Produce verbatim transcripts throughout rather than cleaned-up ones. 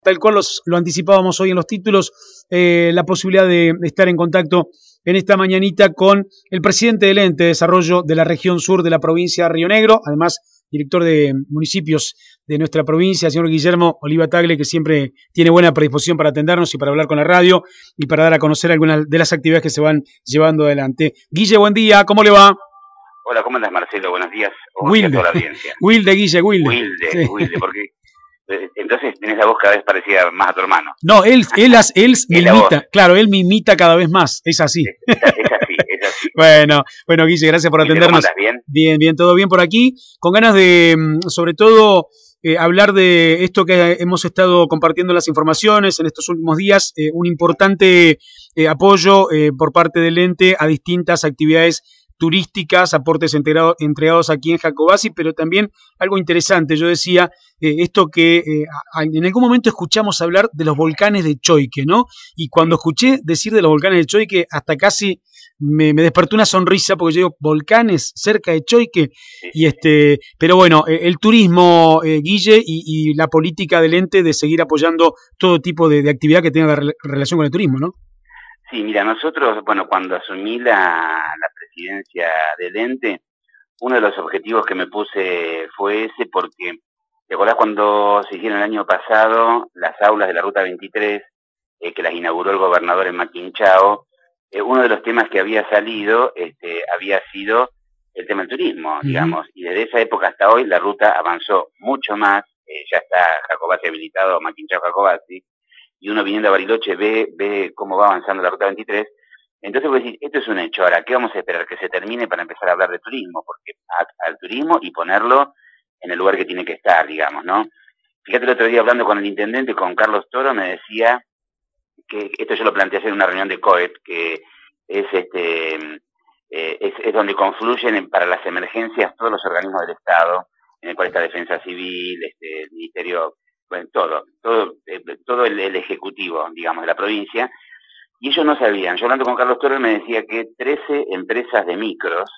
tal cual los, lo anticipábamos hoy en los títulos, eh, la posibilidad de estar en contacto en esta mañanita con el presidente del Ente de Desarrollo de la Región Sur de la provincia de Río Negro, además director de municipios de nuestra provincia, el señor Guillermo Oliva Tagle, que siempre tiene buena predisposición para atendernos y para hablar con la radio y para dar a conocer algunas de las actividades que se van llevando adelante. Guille, buen día, ¿cómo le va? Hola, ¿cómo andas, Marcelo? Buenos días. O Wilde. Días a toda la audiencia. Wilde, Guille, Wilde. Wilde, sí. Wilde, porque entonces tenés la voz cada vez parecida más a tu hermano. No, él, él, él, él me imita, claro, él me imita cada vez más, es así. Es, es, es así, es así. Bueno, bueno, Guille, gracias por atendernos. ¿Cómo andas? ¿Bien? Bien, bien, todo bien por aquí, con ganas de, sobre todo, eh, hablar de esto que hemos estado compartiendo las informaciones en estos últimos días, eh, un importante eh, apoyo eh, por parte del ente a distintas actividades turísticas, aportes entregados, entregados aquí en Jacobasi, pero también algo interesante, yo decía, eh, esto que eh, en algún momento escuchamos hablar de los volcanes de Choique, ¿no? Y cuando escuché decir de los volcanes de Choique, hasta casi me, me despertó una sonrisa, porque yo digo, volcanes cerca de Choique, y este, pero bueno, eh, el turismo, eh, Guille, y, y la política del ente de seguir apoyando todo tipo de, de actividad que tenga re relación con el turismo, ¿no? Sí, mira, nosotros, bueno, cuando asumí la, la presidencia del ente, uno de los objetivos que me puse fue ese porque, ¿te acordás cuando se hicieron el año pasado las aulas de la Ruta veintitrés, eh, que las inauguró el gobernador en Maquinchao? Eh, uno de los temas que había salido este, había sido el tema del turismo, uh-huh. digamos, y desde esa época hasta hoy la ruta avanzó mucho más, eh, ya está Jacobasi habilitado, Maquinchao-Jacobasi, y uno viniendo a Bariloche ve, ve cómo va avanzando la Ruta veintitrés, entonces vos decís, esto es un hecho, ahora, ¿qué vamos a esperar? Que se termine para empezar a hablar de turismo, porque a, al turismo y ponerlo en el lugar que tiene que estar, digamos, ¿no? Fíjate, el otro día hablando con el intendente, con Carlos Toro, me decía que esto yo lo planteé hacer en una reunión de COET, que es este eh, es, es donde confluyen para las emergencias todos los organismos del Estado, en el cual está Defensa Civil, este, el Ministerio, bueno, todo, todo, eh, todo el, el ejecutivo, digamos, de la provincia, y ellos no sabían. Yo hablando con Carlos Torres me decía que trece empresas de micros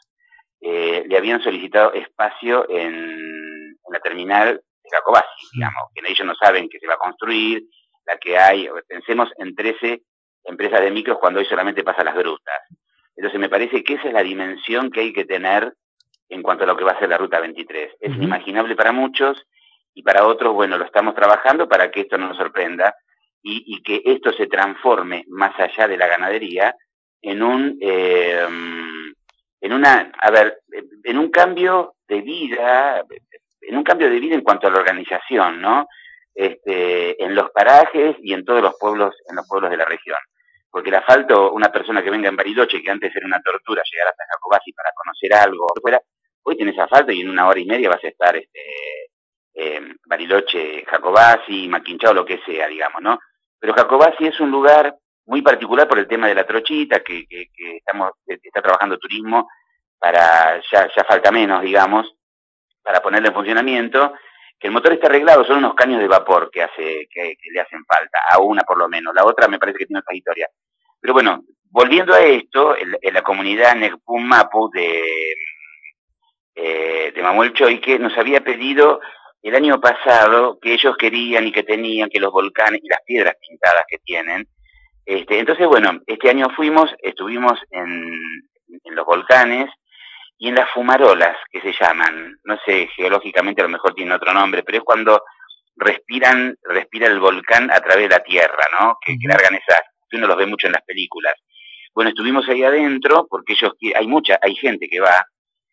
eh, le habían solicitado espacio en, en la terminal de Jacobasi, digamos, que ellos no saben que se va a construir, la que hay, pensemos en trece empresas de micros cuando hoy solamente pasa las grutas. Entonces me parece que esa es la dimensión que hay que tener en cuanto a lo que va a ser la Ruta veintitrés. Es uh-huh. inimaginable para muchos, y para otros, bueno, lo estamos trabajando para que esto no nos sorprenda y, y que esto se transforme más allá de la ganadería en un, eh, en una, a ver, en un cambio de vida, en un cambio de vida en cuanto a la organización, ¿no? Este, en los parajes y en todos los pueblos, en los pueblos de la región. Porque el asfalto, una persona que venga en Bariloche, que antes era una tortura llegar hasta Jacobasi para conocer algo, fuera, hoy tenés asfalto y en una hora y media vas a estar, este, Eh, Bariloche, Jacobasi, Maquinchao, lo que sea, digamos, ¿no? Pero Jacobasi es un lugar muy particular por el tema de la trochita, que, que, que estamos, que está trabajando turismo para, ya, ya falta menos, digamos, para ponerlo en funcionamiento, que el motor está arreglado, son unos caños de vapor que hace, que, que le hacen falta, a una por lo menos, la otra me parece que tiene otra historia. Pero bueno, volviendo a esto, en, en la comunidad Necpum Mapu de, eh, de Mamuel Choique nos había pedido el año pasado que ellos querían y que tenían que los volcanes y las piedras pintadas que tienen, este, entonces bueno, este año fuimos, estuvimos en, en los volcanes y en las fumarolas que se llaman, no sé, geológicamente a lo mejor tienen otro nombre, pero es cuando respiran, respira el volcán a través de la tierra, ¿no? Que, que largan esas, que uno los ve mucho en las películas. Bueno, estuvimos ahí adentro porque ellos, hay mucha, hay gente que va,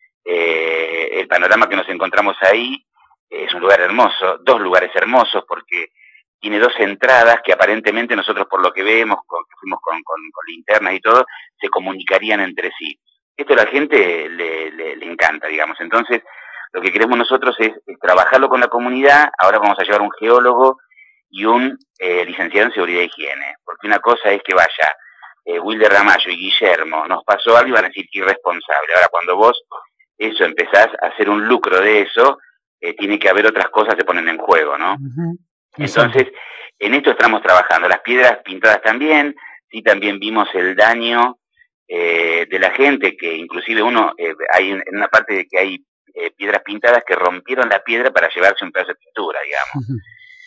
eh, el panorama que nos encontramos ahí es un lugar hermoso, dos lugares hermosos, porque tiene dos entradas que aparentemente nosotros por lo que vemos, con, que fuimos con, con, con linternas y todo, se comunicarían entre sí. Esto a la gente le, le, le encanta, digamos. Entonces, lo que queremos nosotros es, es trabajarlo con la comunidad. Ahora vamos a llevar un geólogo y un eh, licenciado en seguridad e higiene, porque una cosa es que vaya eh, Wilder Ramallo y Guillermo, nos pasó algo y van a decir que irresponsable. Ahora, cuando vos eso empezás a hacer un lucro de eso, Eh, tiene que haber otras cosas que ponen en juego, ¿no? Uh-huh. Entonces, en esto estamos trabajando. Las piedras pintadas también, sí, también vimos el daño eh, de la gente, que inclusive uno, eh, hay en una parte de que hay eh, piedras pintadas que rompieron la piedra para llevarse un pedazo de pintura, digamos. Uh-huh.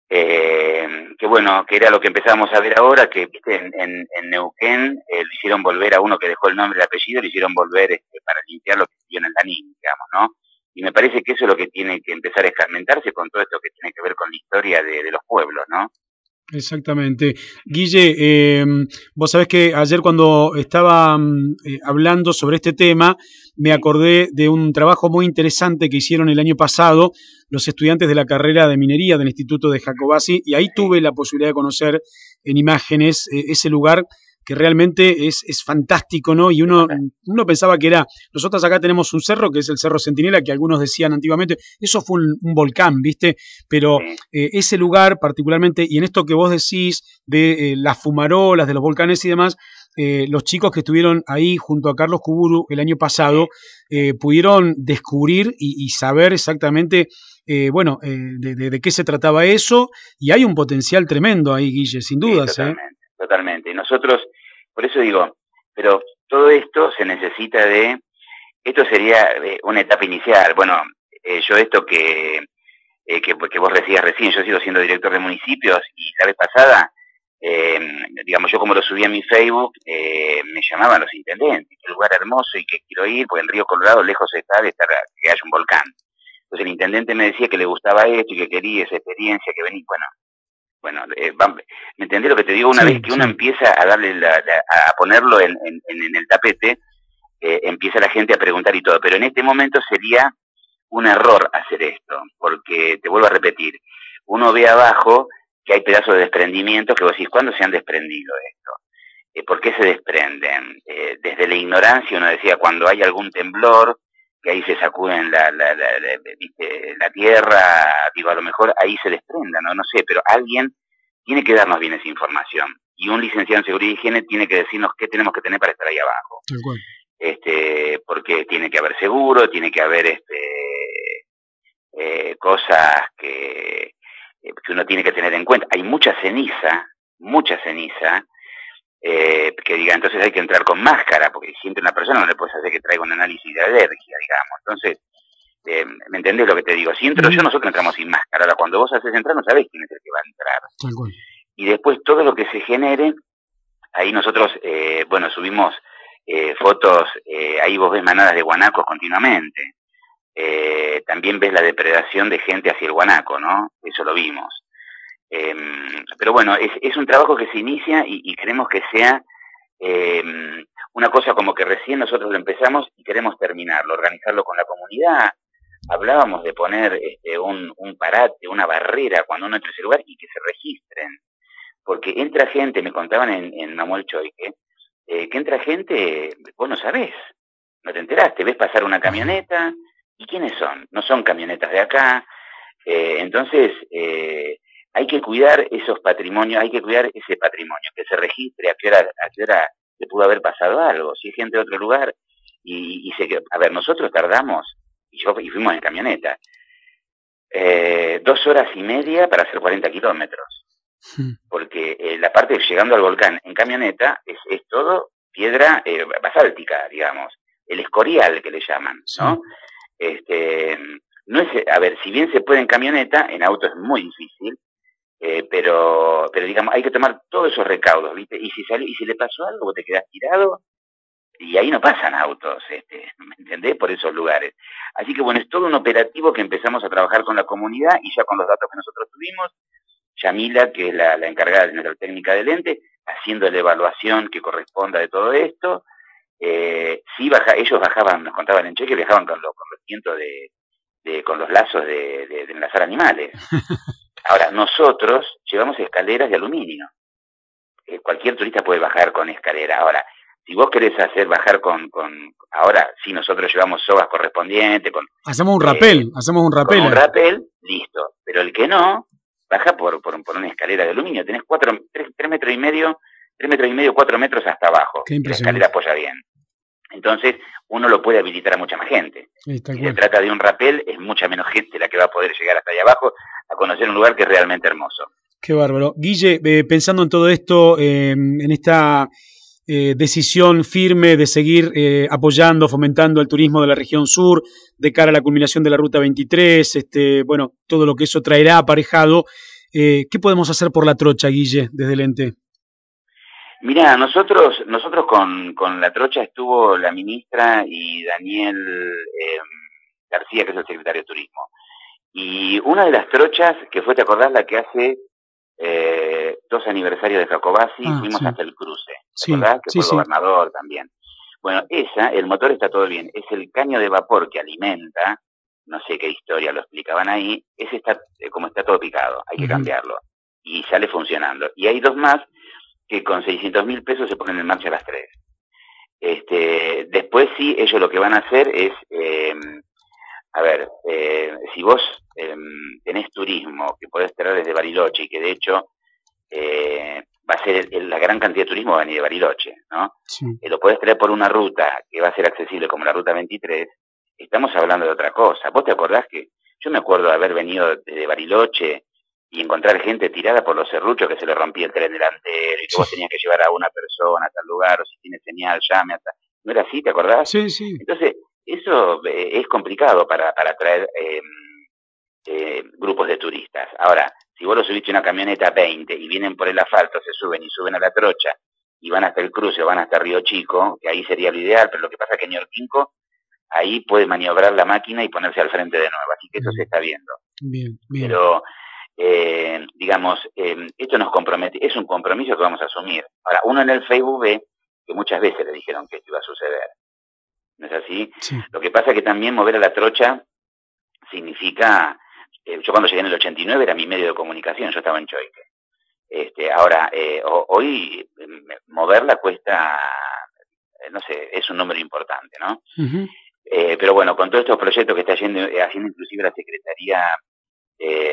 eh, que bueno, que era lo que empezamos a ver ahora, que viste en, en, en Neuquén eh, lo hicieron volver a uno que dejó el nombre y el apellido, lo hicieron volver este, para limpiar lo que vio en el Lanín, digamos, ¿no? Y me parece que eso es lo que tiene que empezar a escarmentarse con todo esto que tiene que ver con la historia de, de los pueblos, ¿no? Exactamente. Guille, eh, vos sabés que ayer cuando estaba eh, hablando sobre este tema, me acordé de un trabajo muy interesante que hicieron el año pasado los estudiantes de la carrera de minería del Instituto de Jacobasi, y ahí tuve la posibilidad de conocer en imágenes eh, ese lugar que realmente es, es fantástico, ¿no? Y uno, uno pensaba que era, nosotros acá tenemos un cerro que es el Cerro Centinela, que algunos decían antiguamente, eso fue un, un volcán, ¿viste? Pero eh, ese lugar particularmente, y en esto que vos decís de eh, las fumarolas, de los volcanes y demás, eh, los chicos que estuvieron ahí junto a Carlos Cuburu el año pasado, eh, pudieron descubrir y, y saber exactamente, eh, bueno, eh, de, de, de qué se trataba eso, y hay un potencial tremendo ahí, Guille, sin dudas. Sí, totalmente, ¿eh? Totalmente. Y nosotros, por eso digo, pero todo esto se necesita de, esto sería una etapa inicial. Bueno, eh, yo esto que, eh, que, que vos decías recién, yo sigo siendo director de municipios y la vez pasada, eh, digamos, yo como lo subí a mi Facebook, eh, me llamaban los intendentes, que el lugar hermoso y que quiero ir, porque el río Colorado lejos está de estar, que haya un volcán. Entonces el intendente me decía que le gustaba esto y que quería esa experiencia, que venía, bueno, Bueno, eh, ¿me entendés lo que te digo? Una sí, vez que uno sí. empieza a darle la, la, a ponerlo en, en, en el tapete, eh, empieza la gente a preguntar y todo. Pero en este momento sería un error hacer esto, porque te vuelvo a repetir, uno ve abajo que hay pedazos de desprendimiento que vos decís, ¿cuándo se han desprendido esto? Eh, ¿Por qué se desprenden? Eh, desde la ignorancia uno decía, cuando hay algún temblor, que ahí se sacuden la, la, la, la, ¿viste? la tierra, digo, a lo mejor ahí se desprendan, ¿no? no sé, pero alguien tiene que darnos bien esa información. Y un licenciado en seguridad y higiene tiene que decirnos qué tenemos que tener para estar ahí abajo. Este, porque tiene que haber seguro, tiene que haber este, eh, cosas que, que uno tiene que tener en cuenta. Hay mucha ceniza, mucha ceniza, Eh, que diga, entonces hay que entrar con máscara, porque si entra una persona no le puedes hacer que traiga un análisis de alergia, digamos. Entonces, eh, ¿me entendés lo que te digo? Si entro yo, nosotros entramos sin máscara. Ahora, cuando vos haces entrar, no sabés quién es el que va a entrar. Y después, todo lo que se genere, ahí nosotros, eh, bueno, subimos eh, fotos, eh, ahí vos ves manadas de guanacos continuamente. Eh, también ves la depredación de gente hacia el guanaco, ¿no? Eso lo vimos. Eh, pero bueno, es, es un trabajo que se inicia y, y queremos que sea eh, una cosa como que recién nosotros lo empezamos y queremos terminarlo, organizarlo con la comunidad. Hablábamos de poner este, un, un parate, una barrera cuando uno entra a ese lugar y que se registren, porque entra gente, me contaban en, en Mamuel Choique, eh, que entra gente, vos no sabés, no te enteraste, ves pasar una camioneta, ¿y quiénes son? No son camionetas de acá, eh, entonces... Eh, hay que cuidar esos patrimonios, hay que cuidar ese patrimonio, que se registre a qué hora, a qué hora le pudo haber pasado algo, si hay gente de otro lugar, y, y se, a ver, nosotros tardamos, y yo y fuimos en camioneta, eh, dos horas y media para hacer cuarenta kilómetros, sí. Porque eh, la parte de llegando al volcán en camioneta es, es todo piedra eh, basáltica, digamos, el escorial que le llaman, ¿no? Sí. Este, no es, a ver, si bien se puede en camioneta, en auto es muy difícil. Eh, pero, pero digamos, hay que tomar todos esos recaudos, ¿viste? Y si sale, y si le pasó algo, vos te quedás tirado, y ahí no pasan autos, este, ¿me entendés? Por esos lugares. Así que bueno, es todo un operativo que empezamos a trabajar con la comunidad, y ya con los datos que nosotros tuvimos, Yamila, que es la, la encargada de nuestra técnica del ente, haciendo la evaluación que corresponda de todo esto. Eh, sí, baja, ellos bajaban, nos contaban en Cheque, viajaban con, lo, con los cientos de, de, con los lazos de, de, de enlazar animales. Ahora, nosotros llevamos escaleras de aluminio. Eh, cualquier turista puede bajar con escalera. Ahora, si vos querés hacer bajar con... con ahora, sí, nosotros llevamos sogas correspondientes. Con, hacemos un rappel, eh, hacemos un rappel. Con un rappel, listo. Pero el que no, baja por, por, por una escalera de aluminio. Tenés cuatro, tres, tres metros y medio, tres metros y medio, cuatro metros hasta abajo. Qué la escalera apoya bien. Entonces, uno lo puede habilitar a mucha más gente. Si se trata de un rappel, es mucha menos gente la que va a poder llegar hasta allá abajo a conocer un lugar que es realmente hermoso. Qué bárbaro. Guille, eh, pensando en todo esto, eh, en esta eh, decisión firme de seguir eh, apoyando, fomentando el turismo de la región sur, de cara a la culminación de la Ruta veintitrés, este, bueno, todo lo que eso traerá aparejado, Eh, ¿Qué podemos hacer por la trocha, Guille, desde el ente? Mira, nosotros nosotros con, con la trocha estuvo la ministra y Daniel eh, García, que es el secretario de Turismo. Y una de las trochas, que fue, ¿te acordás? La que hace eh, dos aniversarios de Jacobasi, Ah, fuimos sí, hasta el cruce, ¿te sí, acordás? Que sí, fue el sí. gobernador también. Bueno, esa, el motor está todo bien, es el caño de vapor que alimenta, no sé qué historia lo explicaban ahí, ese está, eh, como está todo picado, hay que Uh-huh. cambiarlo. Y sale funcionando. Y hay dos más que con seiscientos mil pesos se ponen en marcha las tres. Este, después sí, ellos lo que van a hacer es, eh, a ver, eh, si vos eh, tenés turismo, que podés traer desde Bariloche, y que de hecho eh, va a ser el, el, la gran cantidad de turismo va a venir de Bariloche, ¿no? Sí. Eh, lo podés traer por una ruta que va a ser accesible como la ruta veintitrés, estamos hablando de otra cosa. ¿Vos te acordás que, yo me acuerdo de haber venido desde Bariloche y encontrar gente tirada por los serruchos que se le rompía el tren delantero y que Sí. vos tenías que llevar a una persona a tal lugar, o si tiene señal, llame hasta... ¿No era así, te acordás? Sí, sí. Entonces, eso eh, es complicado para, para atraer eh, eh, grupos de turistas. Ahora, si vos lo subiste una camioneta veinte y vienen por el asfalto, se suben y suben a la trocha y van hasta el cruce o van hasta Río Chico, que ahí sería lo ideal, pero lo que pasa es que en Ñorquinco ahí puede maniobrar la máquina y ponerse al frente de nuevo, así que eso Bien. se está viendo. Bien, bien. Pero, eh, digamos, eh, esto nos compromete, es un compromiso que vamos a asumir. Ahora, uno en el Facebook ve que muchas veces le dijeron que esto iba a suceder. ¿No es así? Sí. Lo que pasa es que también mover a la trocha significa... Eh, yo cuando llegué en el ochenta y nueve era mi medio de comunicación, yo estaba en Choique. Este, ahora, eh, hoy eh, moverla cuesta, eh, no sé, es un número importante, ¿no? Uh-huh. Eh, pero bueno, con todos estos proyectos que está haciendo, haciendo inclusive la Secretaría eh,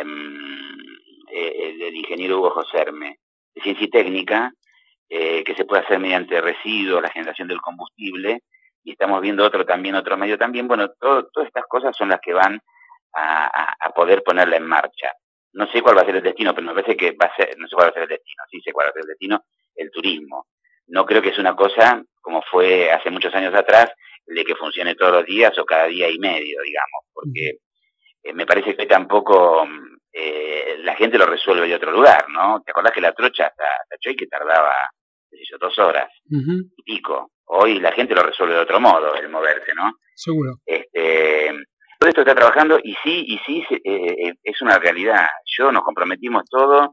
eh, del ingeniero Hugo Joserme, de Ciencia y Técnica, eh, que se puede hacer mediante residuos, la generación del combustible, y estamos viendo otro también, otro medio también, bueno, todo, todas estas cosas son las que van a, a, a poder ponerla en marcha. No sé cuál va a ser el destino, pero me parece que va a ser, no sé cuál va a ser el destino, sí sé cuál va a ser el destino, el turismo. No creo que es una cosa como fue hace muchos años atrás, de que funcione todos los días o cada día y medio, digamos, porque eh, me parece que tampoco eh, la gente lo resuelve de otro lugar, ¿no? ¿Te acordás que la trocha hasta, hasta Choique tardaba, qué sé yo, dos horas uh-huh. y pico? Hoy la gente lo resuelve de otro modo, el moverse, ¿no? Seguro. Este, todo esto está trabajando y sí, y sí eh, es una realidad. Yo nos comprometimos todo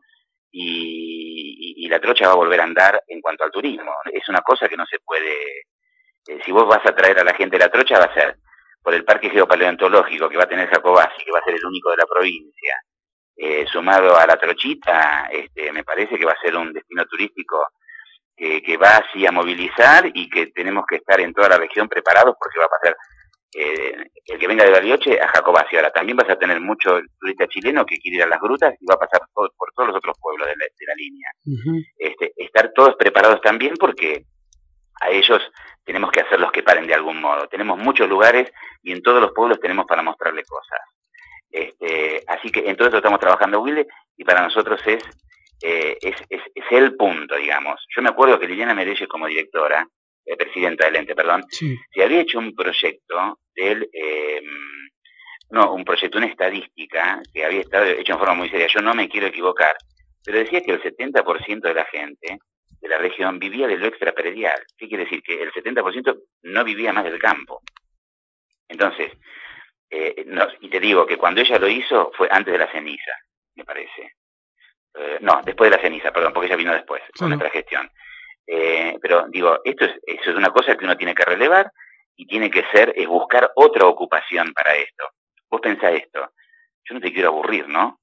y, y, y la trocha va a volver a andar en cuanto al turismo. Es una cosa que no se puede... Eh, si vos vas a traer a la gente de la trocha, va a ser por el parque geopaleontológico que va a tener Jacobasi, que va a ser el único de la provincia, eh, sumado a la trochita, este, me parece que va a ser un destino turístico que, que va así a movilizar y que tenemos que estar en toda la región preparados porque va a pasar eh, el que venga de Bariloche a Jacobasi. Ahora también vas a tener mucho turista chileno que quiere ir a las grutas y va a pasar por, por todos los otros pueblos de la, de la línea. Uh-huh. Este, estar todos preparados también porque a ellos tenemos que hacerlos que paren de algún modo. Tenemos muchos lugares y en todos los pueblos tenemos para mostrarle cosas. Este, así que en todo eso estamos trabajando, Wilde, y para nosotros es, eh, es, es, es el punto, digamos. Yo me acuerdo que Liliana Merelle, como directora, eh, presidenta del ente, perdón, sí. se había hecho un proyecto del, eh, no, un proyecto, una estadística que había estado hecho en forma muy seria. Yo no me quiero equivocar, pero decía que el setenta por ciento de la gente de la región vivía de lo extrapredial. ¿Qué quiere decir? Que el setenta por ciento no vivía más del campo. Entonces, eh, no, y te digo que cuando ella lo hizo fue antes de la ceniza, me parece. Eh, no, después de la ceniza, perdón, porque ella vino después, con Sí. nuestra gestión. Eh, pero digo, esto es, eso es una cosa que uno tiene que relevar y tiene que ser, es buscar otra ocupación para esto. Vos pensá esto, yo no te quiero aburrir, ¿no?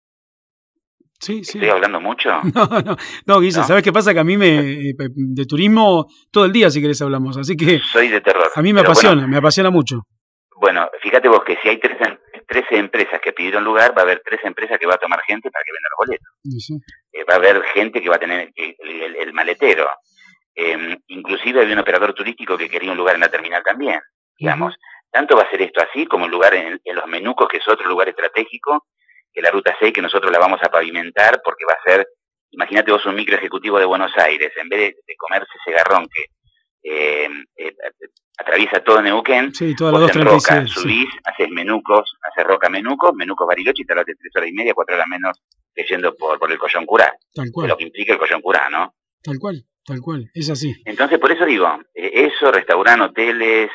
Sí, sí. ¿Estoy hablando mucho? No, no, no, Guille, ¿no? ¿Sabes qué pasa? Que a mí me, de turismo todo el día, si querés, hablamos, así que... Soy de terror. A mí me apasiona, bueno, me apasiona mucho. Bueno, fíjate vos que si hay trece empresas que pidieron lugar, va a haber tres empresas que va a tomar gente para que venda los boletos. Sí. Eh, va a haber gente que va a tener el, el, el maletero. Eh, inclusive había un operador turístico que quería un lugar en la terminal también, digamos. Uh-huh. Tanto va a ser esto así como un lugar en, en Los Menucos, que es otro lugar estratégico, que la Ruta seis, que nosotros la vamos a pavimentar, porque va a ser, imagínate vos un micro ejecutivo de Buenos Aires, en vez de, de comerse ese garrón que eh, eh, atraviesa todo Neuquén, sí, toda vos en Roca sí. subís, haces Menucos, haces Roca Menucos, Menucos Bariloche, y tardaste tres horas y media, cuatro horas menos que yendo por, por el Coyoncurá, Tal cual. de lo que implica el Coyoncurá, ¿no? Tal cual, tal cual, es así. Entonces, por eso digo, eh, eso, restaurantes, hoteles,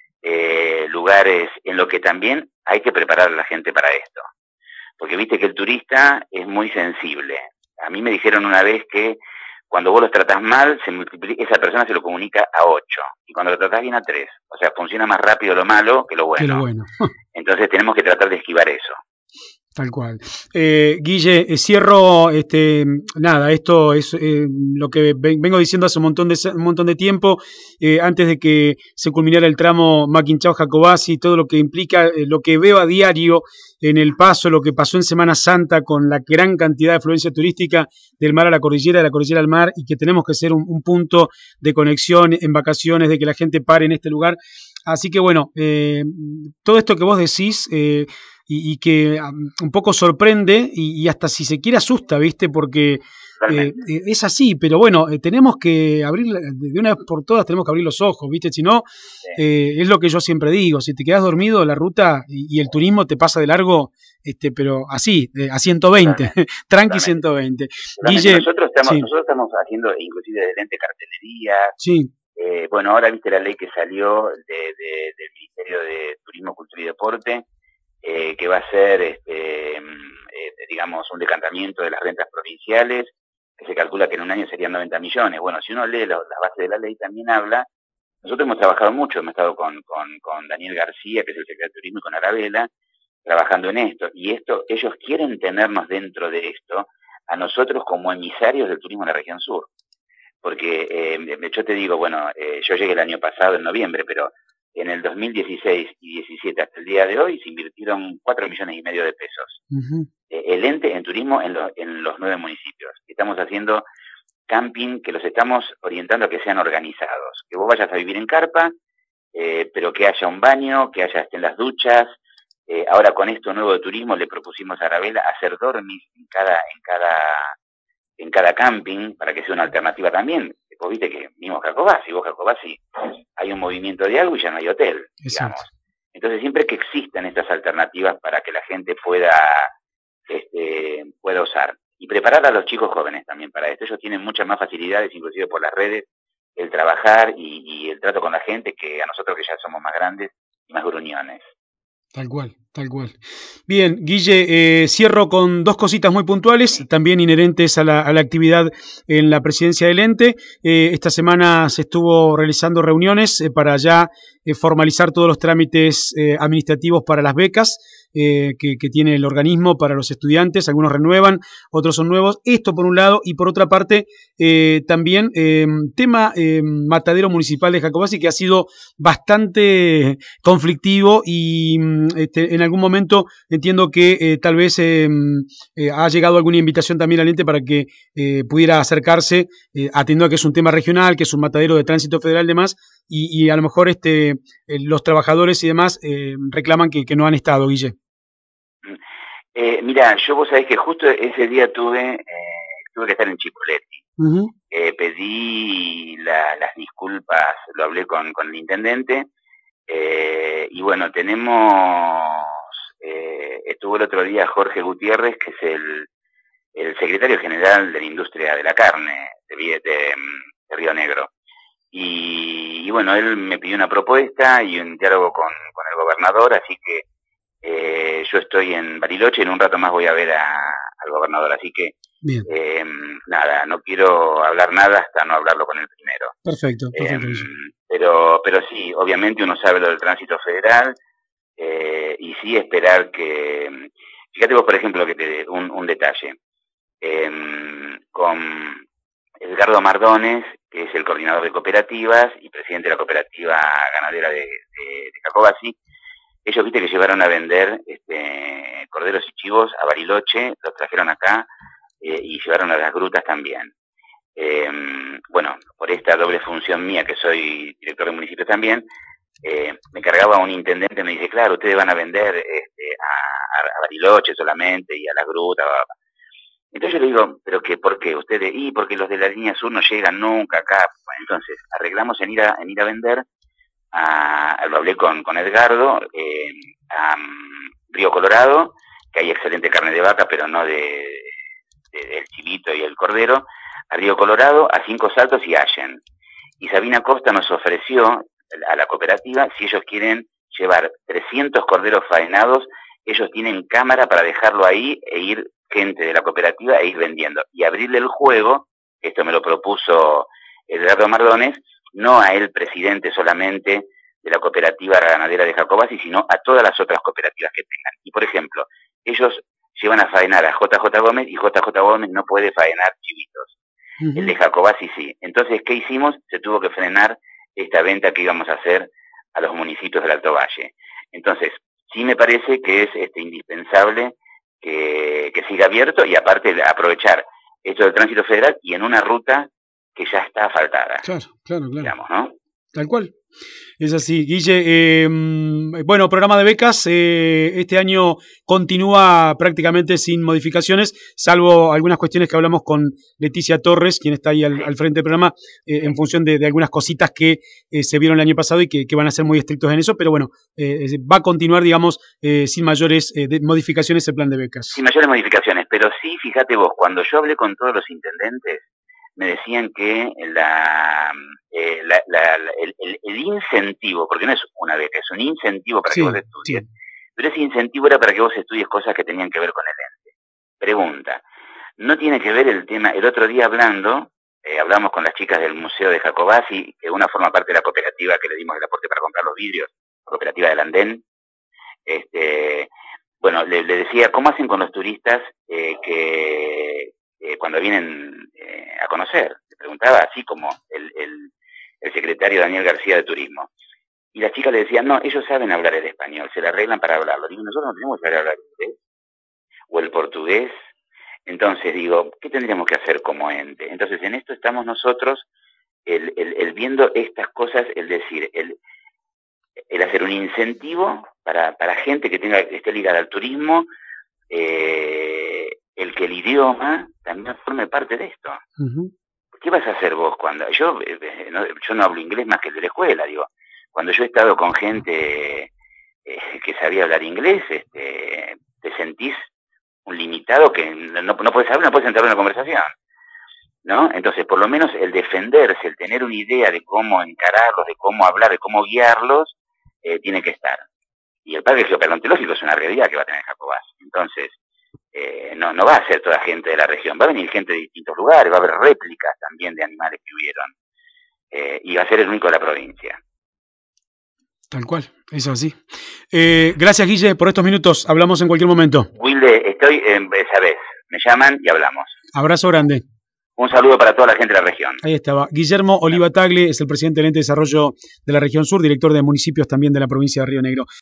eh, lugares en lo que también hay que preparar a la gente para esto. Porque viste que el turista es muy sensible. A mí me dijeron una vez que cuando vos los tratás mal, se multiplica, esa persona se lo comunica a ocho. Y cuando lo tratás bien a tres. O sea, funciona más rápido lo malo que lo bueno. Que lo bueno. Entonces tenemos que tratar de esquivar eso. Tal cual. Eh, Guille, eh, cierro, este, nada, esto es eh, lo que vengo diciendo hace un montón de, un montón de tiempo, eh, antes de que se culminara el tramo Machinchao-Jacobasi, todo lo que implica, eh, lo que veo a diario en el paso, lo que pasó en Semana Santa con la gran cantidad de afluencia turística del mar a la cordillera, de la cordillera al mar, y que tenemos que ser un, un punto de conexión en vacaciones, de que la gente pare en este lugar. Así que bueno, eh, todo esto que vos decís... Eh, Y, y que um, un poco sorprende y, y hasta si se quiere asusta, ¿viste? Porque eh, es así, pero bueno, eh, tenemos que abrir, de una vez por todas tenemos que abrir los ojos, ¿viste? Si no, eh, es lo que yo siempre digo, si te quedas dormido, la ruta y, y el turismo te pasa de largo, este, pero así, eh, a ciento veinte, tranqui ciento veinte. Guille, nosotros estamos, sí. nosotros estamos haciendo inclusive de lente cartelería. Sí. Eh, bueno, ahora viste la ley que salió de, de, del Ministerio de Turismo, Cultura y Deporte, Eh, que va a ser, este, eh, digamos, un decantamiento de las rentas provinciales, que se calcula que en un año serían noventa millones. Bueno, si uno lee lo, las bases de la ley, también habla. Nosotros hemos trabajado mucho, hemos estado con, con, con Daniel García, que es el secretario de Turismo, y con Arabela, trabajando en esto. Y esto, ellos quieren tenernos dentro de esto, a nosotros como emisarios del turismo en la región sur. Porque eh, yo te digo, bueno, eh, yo llegué el año pasado, en noviembre, pero en el dos mil dieciséis y diecisiete hasta el día de hoy se invirtieron cuatro millones y medio de pesos. Uh-huh. Eh, el ente en turismo en, lo, en los nueve municipios. Estamos haciendo camping que los estamos orientando a que sean organizados. Que vos vayas a vivir en carpa, eh, pero que haya un baño, que haya estén las duchas. Eh, ahora con esto nuevo de turismo le propusimos a Arabela hacer dormis en cada, en cada, en cada camping para que sea una alternativa también. Vos viste que mismo Jacobasi, vos Jacobasi, hay un movimiento de algo y ya no hay hotel, digamos. Entonces siempre que existan estas alternativas para que la gente pueda, este, pueda usar. Y preparar a los chicos jóvenes también para esto. Ellos tienen muchas más facilidades, inclusive por las redes, el trabajar y, y el trato con la gente, que a nosotros que ya somos más grandes y más gruñones. Tal cual, tal cual. Bien, Guille, eh, cierro con dos cositas muy puntuales, también inherentes a la, a la actividad en la presidencia del ente. Eh, esta semana se estuvo realizando reuniones eh, para ya eh, formalizar todos los trámites eh, administrativos para las becas eh, que, que tiene el organismo para los estudiantes. Algunos renuevan, otros son nuevos. Esto por un lado, y por otra parte, eh, también eh, tema eh, matadero municipal de Jacobasi, que ha sido bastante conflictivo y Este, en algún momento entiendo que eh, tal vez eh, eh, ha llegado alguna invitación también al ente para que eh, pudiera acercarse, eh, atendiendo a que es un tema regional, que es un matadero de tránsito federal y demás, y, y a lo mejor este, eh, los trabajadores y demás eh, reclaman que, que no han estado, Guille. Eh, mira, yo vos sabés que justo ese día tuve, eh, tuve que estar en Chipoleti. Uh-huh. eh, pedí la, las disculpas, lo hablé con, con el intendente. Eh, y bueno, tenemos, eh, estuvo el otro día Jorge Gutiérrez, que es el, el secretario general de la industria de la carne de, de, de Río Negro. Y, y bueno, él me pidió una propuesta y un diálogo con, con el gobernador, así que eh, yo estoy en Bariloche y en un rato más voy a ver a, al gobernador, así que eh, nada, no quiero hablar nada hasta no hablarlo con el primero. Perfecto, perfecto. Eh, pero, pero sí, obviamente uno sabe lo del tránsito federal eh, y sí esperar que... Fíjate vos, por ejemplo, que te, un, un detalle. Eh, con Edgardo Mardones, que es el coordinador de cooperativas y presidente de la cooperativa ganadera de, de, de Jacobasi, ellos, viste, que llevaron a vender este, corderos y chivos a Bariloche, los trajeron acá eh, y llevaron a las grutas también. Eh, bueno, por esta doble función mía, que soy director de municipio también, eh, me cargaba un intendente, me dice, claro, ustedes van a vender este, a, a Bariloche solamente y a la gruta. Bla, bla. Entonces yo le digo, ¿pero qué? ¿Por qué? Ustedes, y porque los de la línea sur no llegan nunca acá. Bueno, entonces arreglamos en ir a, en ir a vender, a, lo hablé con, con Edgardo, eh, a um, Río Colorado, que hay excelente carne de vaca, pero no de, del chivito y el cordero, a Río Colorado, a Cinco Saltos y Allen. Y Sabina Costa nos ofreció a la cooperativa, si ellos quieren llevar trescientos corderos faenados, ellos tienen cámara para dejarlo ahí e ir gente de la cooperativa e ir vendiendo. Y abrirle el juego, esto me lo propuso Eduardo Mardones, no a él presidente solamente de la cooperativa ganadera de Jacobasi, sino a todas las otras cooperativas que tengan. Y por ejemplo, ellos llevan a faenar a J J Gómez y J J Gómez no puede faenar chivitos. Uh-huh. El de Jacobasi sí. Entonces, ¿qué hicimos? Se tuvo que frenar esta venta que íbamos a hacer a los municipios del Alto Valle. Entonces, sí me parece que es este, indispensable que, que siga abierto y aparte aprovechar esto del tránsito federal y en una ruta que ya está asfaltada. Claro, claro, claro. Digamos, ¿no? Tal cual. Es así, Guille. Eh, bueno, programa de becas eh, este año continúa prácticamente sin modificaciones, salvo algunas cuestiones que hablamos con Leticia Torres, quien está ahí al, al frente del programa, eh, en función de, de algunas cositas que eh, se vieron el año pasado y que, que van a ser muy estrictos en eso, pero bueno, eh, va a continuar, digamos, eh, sin mayores eh, de modificaciones el plan de becas. Sin mayores modificaciones, pero sí, fíjate vos, cuando yo hablé con todos los intendentes, me decían que la, eh, la, la, la el, el, el incentivo, porque no es una beca, es un incentivo para sí, que vos estudies, sí. Pero ese incentivo era para que vos estudies cosas que tenían que ver con el ente. Pregunta, ¿no tiene que ver el tema? El otro día hablando, eh, hablamos con las chicas del Museo de Jacobasi, que una forma parte de la cooperativa que le dimos el aporte para comprar los vidrios, la cooperativa del Andén. Este, bueno, le, le decía, ¿cómo hacen con los turistas eh, que... Eh, cuando vienen eh, a conocer? Le preguntaba así como el, el, el secretario Daniel García de Turismo. Y la chica le decía, no, ellos saben hablar el español, se le arreglan para hablarlo. Digo, nosotros no tenemos que saber hablar el inglés o el portugués. Entonces digo, ¿qué tendríamos que hacer como ente? Entonces en esto estamos nosotros, el, el, el viendo estas cosas, el decir, el, el hacer un incentivo para, para gente que tenga que esté ligada al turismo, eh, el que el idioma también forme parte de esto. Uh-huh. ¿Qué vas a hacer vos cuando...? Yo, eh, no, yo no hablo inglés más que el de la escuela, digo. Cuando yo he estado con gente eh, que sabía hablar inglés, este, te sentís un limitado que no, no puedes hablar, no puedes entrar en una conversación, ¿no? Entonces, por lo menos el defenderse, el tener una idea de cómo encararlos, de cómo hablar, de cómo guiarlos, eh, tiene que estar. Y el parque geopaleontológico es una realidad que va a tener Jacobasi. Entonces, Eh, no, no va a ser toda gente de la región, va a venir gente de distintos lugares, va a haber réplicas también de animales que hubieron, eh, y va a ser el único de la provincia. Tal cual, eso así. Eh, gracias, Guille, por estos minutos, hablamos en cualquier momento. Wilde, estoy, eh, sabés, me llaman y hablamos. Abrazo grande. Un saludo para toda la gente de la región. Ahí estaba. Guillermo Oliva Tagle es el presidente del Ente de Desarrollo de la Región Sur, director de municipios también de la provincia de Río Negro.